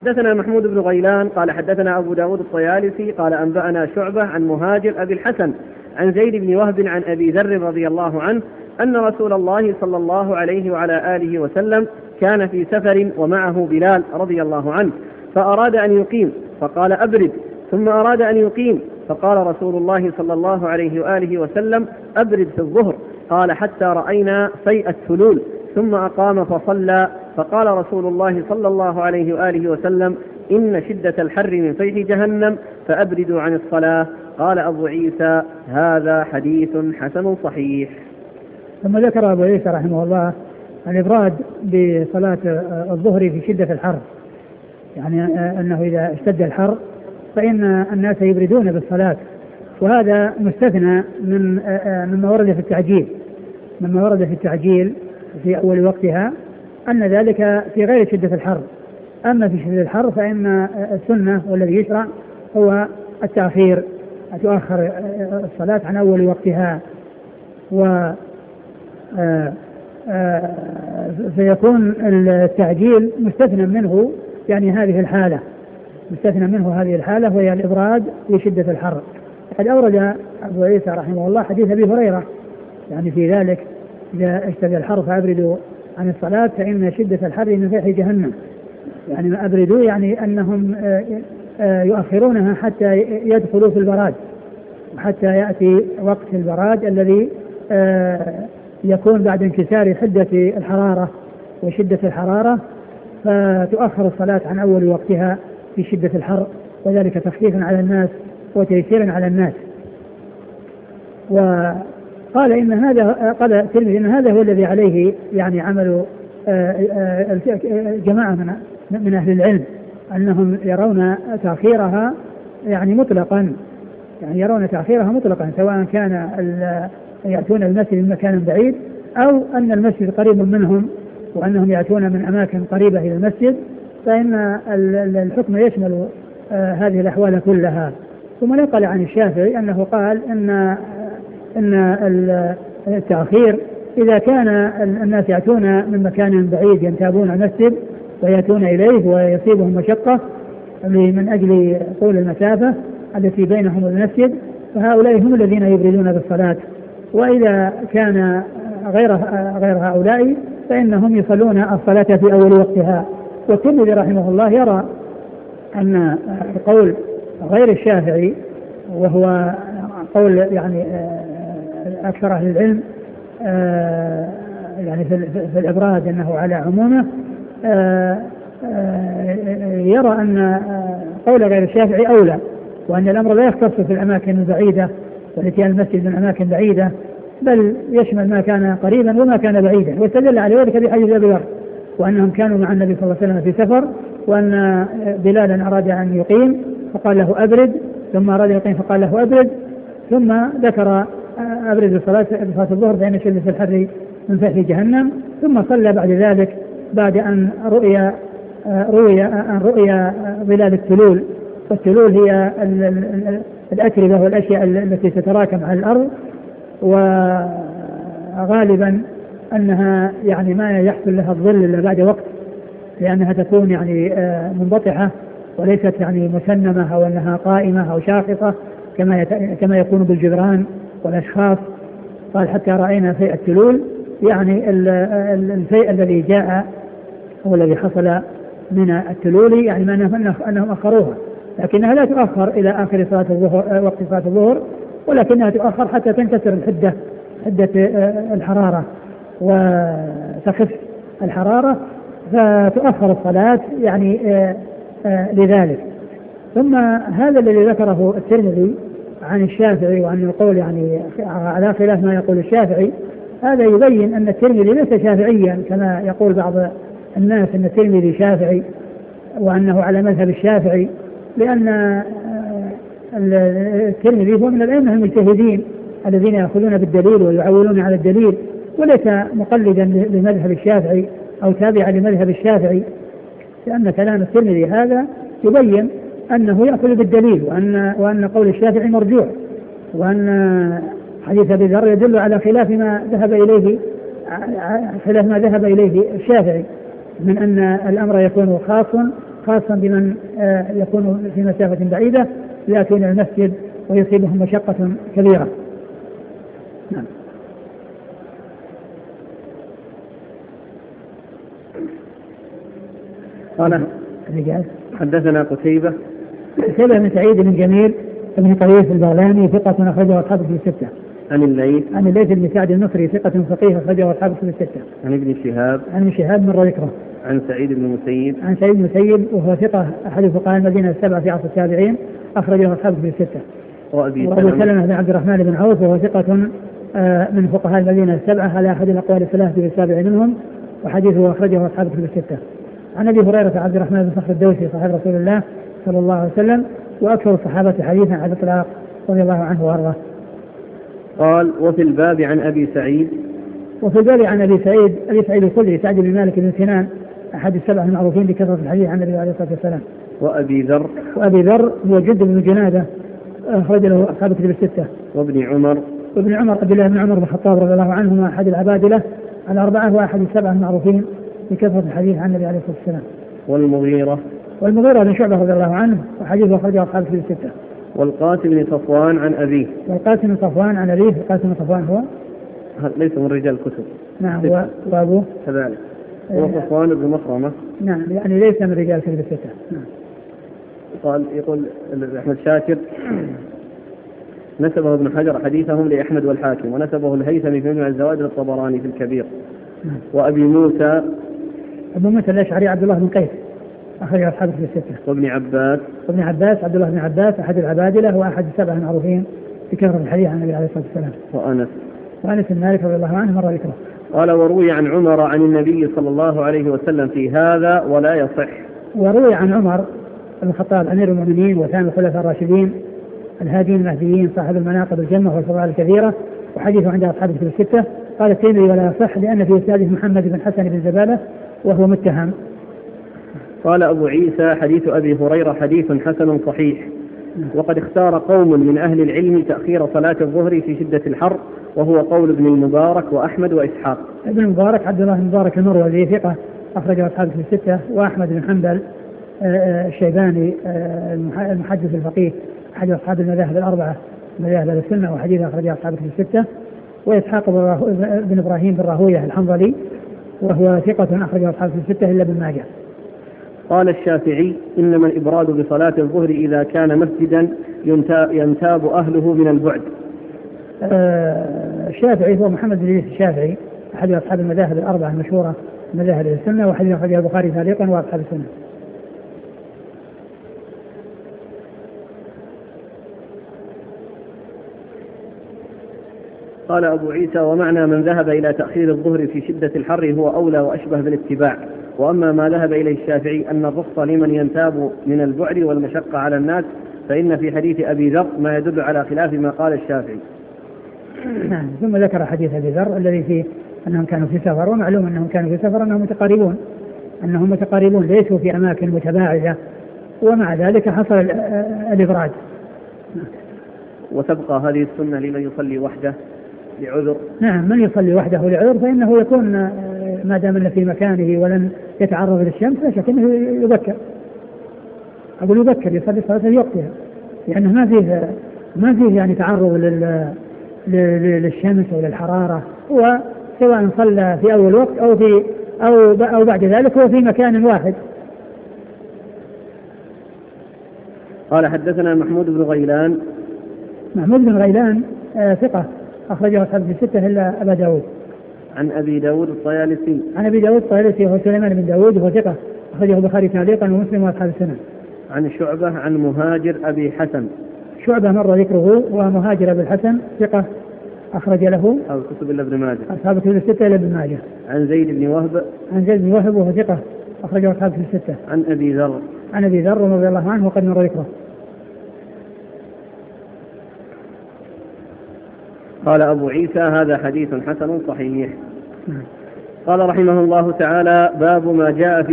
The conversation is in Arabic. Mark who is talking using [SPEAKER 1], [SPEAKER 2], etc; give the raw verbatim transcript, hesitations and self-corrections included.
[SPEAKER 1] حدثنا محمود بن غيلان قال حدثنا أبو داود الطيالسي قال أنبأنا شعبة عن مهاجر أبي الحسن عن زيد بن وهب عن أبي ذر رضي الله عنه أن رسول الله صلى الله عليه وعلى آله وسلم كان في سفر ومعه بلال رضي الله عنه فأراد أن يقيم فقال أبرد، ثم أراد أن يقيم فقال رسول الله صلى الله عليه وآله وسلم أبرد في الظهر، قال حتى رأينا فيء الثلول، ثم أقام فصلى فقال رسول الله صلى الله عليه وآله وسلم إن شدة الحر من فيح جهنم فأبردوا عن الصلاة. قال أبو عيسى هذا حديث حسن صحيح.
[SPEAKER 2] ثم ذكر أبو عيسى رحمه الله الإبراد بصلاة الظهر في شدة الحر، يعني أنه إذا اشتد الحر فإن الناس يبردون بالصلاة، وهذا مستثنى من مما ورد في التعجيل مما ورد في التعجيل في أول وقتها أن ذلك في غير شدة الحر. أما في شدة الحر فإن السنة والذي يشرع هو التأخير، تؤخر الصلاة عن أول وقتها، و فيكون التعجيل مستثنى منه، يعني هذه الحالة مستثنى منه هذه الحالة وهي الإبراد في شدة الحر. قد أورد أبو عيسى رحمه الله حديث أبي هريرة يعني في ذلك إذا اشتد الحر فأبردوا عن الصلاة فإن شدة الحر من فيح جهنم، يعني ما أبردوا يعني أنهم يؤخرونها حتى يدخلوا في البراد، وحتى يأتي وقت البراد الذي يكون بعد انكسار حدة الحرارة وشدة الحرارة، فتؤخر الصلاة عن أول وقتها في شدة الحر، وذلك تخفيفا على الناس وتيسيرا على الناس. وقال إن هذا قال الترمذي إن هذا هو الذي عليه يعني عمل جماعة من من أهل العلم، أنهم يرون تأخيرها يعني مطلقا، يعني يرون تأخيرها مطلقا سواء كان يأتون المسجد من مكان بعيد أو أن المسجد قريب منهم وأنهم يأتون من أماكن قريبة إلى المسجد، فإن الحكم يشمل هذه الأحوال كلها. ثم نقل عن الشافعي أنه قال إن إن التأخير إذا كان الناس يأتون من مكان بعيد ينتابون المسجد ويأتون إليه ويصيبهم مشقة من أجل طول المسافة التي بينهم والمسجد، فهؤلاء هم الذين يبردون بالصلاة. وإذا كان غير غير هؤلاء فإنهم يصلون الصلاة في أول وقتها. والترمذي رحمه الله يرى أن قول غير الشافعي وهو قول يعني أكثر أهل العلم يعني في الإبراد أنه على عمومه، يرى أن قول غير الشافعي أولى، وأن الأمر لا يختص في الأماكن البعيدة والتي المسجد من أماكن بعيدة، بل يشمل ما كان قريبا وما كان بعيدا. واستدل على ذلك بحديث أبي ذر وأنهم كانوا مع النبي صلى الله عليه وسلم في سفر، وأن بلالا أراد أن يقيم فقال له أبرد، ثم أراد يقيم فقال له أبرد، ثم ذكر أبرد الصلاة بصلاة الظهر بين شدة الحر من فيح جهنم، ثم صلى بعد ذلك بعد أن رؤي رؤي أن رؤي ظلال التلول. والتلول هي الأتربة والأشياء التي تتراكم على الأرض، وغالبا أنها يعني ما يحصل لها الظل إلا بعد وقت، لأنها تكون يعني منبطحة وليست يعني مسنمة أو أنها قائمة أو شاخصة كما كما يكون بالجدران والأشخاص. قال حتى رأينا فيء التلول، يعني الفيء الذي جاء هو الذي حصل من التلول، يعني ما أنهم أخروها، لكنها لا تؤخر إلى آخر صلاة الظهر وقت صلاة الظهر، ولكنها تؤخر حتى تنكسر الحدة حدة الحرارة وتخف الحرارة فتؤخر الصلاة يعني لذلك. ثم هذا الذي ذكره الترمذي عن الشافعي وعن القول يعني على خلاف ما يقول الشافعي، هذا يبين أن الترمذي ليس شافعيا كما يقول بعض الناس أن الترمذي شافعي وأنه على مذهب الشافعي، لأن الترمذي هو من الأئمة المجتهدين الذين يأخذون بالدليل ويعولون على الدليل، وليس مقلدا لمذهب الشافعي أو تابعا لمذهب الشافعي، لأن كلام الترمذي هذا يبين أنه يأخذ بالدليل وأن وأن قول الشافعي مرجوح، وأن حديث أبي ذر يدل على خلاف ما ذهب إليه خلاف ما ذهب إليه الشافعي من أن الأمر يكون خاص خاصا بمن يكون في مسافة بعيدة يأتون المسجد ويصيبهم مشقة كبيرة. نعم.
[SPEAKER 1] قال حدثنا قتيبة
[SPEAKER 2] قتيبة بن سعيد بن جميل بن طريف البغلاني ثقة أخرجه أصحابه في الستة.
[SPEAKER 1] عن الليث
[SPEAKER 2] عن الليث بن سعد النصري ثقة فقيه أخرجه أصحابه في الستة.
[SPEAKER 1] عن ابن شهاب
[SPEAKER 2] عن ابن شهاب مر ذكره.
[SPEAKER 1] عن سعيد بن المسيب
[SPEAKER 2] عن سعيد بن المسيب وهو ثقة أحد فقهاء المدينة السبعة في عصر التابعين أخرجه أصحابه في الستة.
[SPEAKER 1] وأبي
[SPEAKER 2] سلمة بن عبد الرحمن بن عوف وهو ثقة من فقهاء المدينة السبعة على أحد الأقوال الثلاثة السابع منهم وحديثه أخرجه أصحابه في الستة. عن أبي هريرة عبد الرحمن بن صخر الدوسي صاحب رسول الله صلى الله عليه وسلم وأكثر الصحابة حديثا على الإطلاق رضي الله عنه وأرضاه.
[SPEAKER 1] قال وفي الباب عن أبي سعيد
[SPEAKER 2] وفي الباب عن أبي سعيد أبي سعيد الخدري سعد بن مالك بن سنان أحد السبع المعروفين بكثرة الحديث عن النبي عليه الصلاة والسلام.
[SPEAKER 1] وأبي ذر
[SPEAKER 2] وأبي ذر هو جد بن جنادة أخرج له أصحاب كتب الستة.
[SPEAKER 1] وابن عمر
[SPEAKER 2] وابن عمر عبد الله بن عمر بن الخطاب رضي الله عنهما أحد العبادلة الأربعة وأحد السبع المعروفين بكثرة الحديث عن النبي عليه الصلاة والسلام.
[SPEAKER 1] والمغيرة
[SPEAKER 2] والمغيرة بن شعبة رضي الله عنه وحديثه أخرجه أصحاب كتب الستة.
[SPEAKER 1] والقاسم بن صفوان عن أبيه
[SPEAKER 2] والقاسم بن صفوان عن أبيه. القاسم بن صفوان هو
[SPEAKER 1] ليس من رجال الكتب.
[SPEAKER 2] نعم. وأبوه
[SPEAKER 1] كذلك هو صفوان بن مخرمة.
[SPEAKER 2] نعم يعني ليس من رجال كتب الستة. نعم.
[SPEAKER 1] قال يقول أحمد شاكر نسبه ابن حجر حديثهم لأحمد والحاكم ونسبه الهيثمي في مجمع الزوائد للطبراني في الكبير.
[SPEAKER 2] نعم.
[SPEAKER 1] وأبي موسى
[SPEAKER 2] أبو موسى الأشعري عبد الله بن قيس أخرج أصحابه في الستة.
[SPEAKER 1] وابن عباس
[SPEAKER 2] وابن عباس عبد الله بن عباس أحد العبادلة وأحد السبع المعروفين بكثرة الحديث عن النبي عليه الصلاة والسلام.
[SPEAKER 1] وأنس
[SPEAKER 2] وأنس بن مالك رضي الله عنه مر ذكره.
[SPEAKER 1] قال وروي عن عمر عن النبي صلى الله عليه وسلم في هذا ولا يصح.
[SPEAKER 2] وروي عن عمر بن الخطاب أمير المؤمنين وثاني الخلفاء الراشدين الهادين المهديين صاحب المناقب الجمة والفضائل الكثيرة وحديثه عند أصحابه في الستة. قال الترمذي ولا يصح لأن في إسناده محمد بن حسن بن زبالة وهو متهم.
[SPEAKER 1] قال أبو عيسى حديث أبي هريرة حديث حسن صحيح. وقد اختار قوم من أهل العلم تأخير صلاة الظهر في شدة الحر وهو قول ابن المبارك وأحمد وإسحاق.
[SPEAKER 2] ابن المبارك عبد الله بن المبارك المروزي ثقة أخرجه أصحابه في الستة. وأحمد بن حنبل الشيباني المحدث الفقيه أحد أصحاب المذاهب الأربعة مذاهب السنة وحديث أخرجه أصحابه في الستة. وإسحاق بن إبراهيم بن راهويه الحنظلي وهو ثقة أخرجه أصحابه في الستة إلا ابن ماجه.
[SPEAKER 1] قال الشافعي إنما الإبراد بصلاة الظهر إذا كان مسجدا ينتاب أهله من البعد.
[SPEAKER 2] آه الشافعي هو محمد بن إدريس الشافعي أحد أصحاب المذاهب الأربعة المشهورة مذاهب السنة وحديث أخرجه البخاري تعليقا وأصحاب السنة.
[SPEAKER 1] قال أبو عيسى ومعنى من ذهب إلى تأخير الظهر في شدة الحر هو أولى وأشبه بالاتباع. وأما ما ذهب إليه الشافعي أن الرخصة لمن ينتاب من البعد والمشقة على الناس فإن في حديث أبي ذر ما يدل على خلاف ما قال الشافعي.
[SPEAKER 2] ثم ذكر حديث أبي ذر الذي فيه أنهم كانوا في سفر ومعلوم أنهم كانوا في سفر أنهم متقاربون أنهم متقاربون ليسوا في أماكن متباعدة ومع ذلك حصل الإبراد.
[SPEAKER 1] وتبقى هذه السنة لمن يصلي وحده لعذر.
[SPEAKER 2] نعم من يصلي وحده لعذر فإنه يكون ما دام أنه في مكانه ولن يتعرض للشمس لا شك أنه يبكر. أقول يبكر يصلي صلاة في وقتها لأنه ما فيه ما فيه يعني تعرض لل للشمس أو للحرارة وسواء صلى في أول وقت أو في أو أو بعد ذلك هو في مكان واحد.
[SPEAKER 1] قال حدثنا محمود بن غيلان.
[SPEAKER 2] محمود بن غيلان آه ثقة أخرجه أصحاب في الستة إلا أبا داود.
[SPEAKER 1] عن أبي داود الطيالسي.
[SPEAKER 2] عن أبي داود الطيالسي هو سليمان بن داود وهو ثقة أخرجه البخاري تعليقا ومسلم وأصحاب السنة.
[SPEAKER 1] عن شعبة عن مهاجر أبي حسن.
[SPEAKER 2] شعبة مر ذكره ومهاجر أبي الحسن ثقة أخرج له
[SPEAKER 1] أصحاب الكتب إلا ابن ماجه.
[SPEAKER 2] أصحاب الكتب الستة إلا ابن ماجه.
[SPEAKER 1] عن زيد بن وهب.
[SPEAKER 2] عن زيد بن وهب وهو ثقة أخرجه أصحاب الكتب الستة.
[SPEAKER 1] عن أبي ذر.
[SPEAKER 2] عن أبي ذر رضي الله عنه وقد مر ذكره.
[SPEAKER 1] قال أبو عيسى هذا حديث حسن صحيح. قال رحمه الله تعالى باب ما جاء في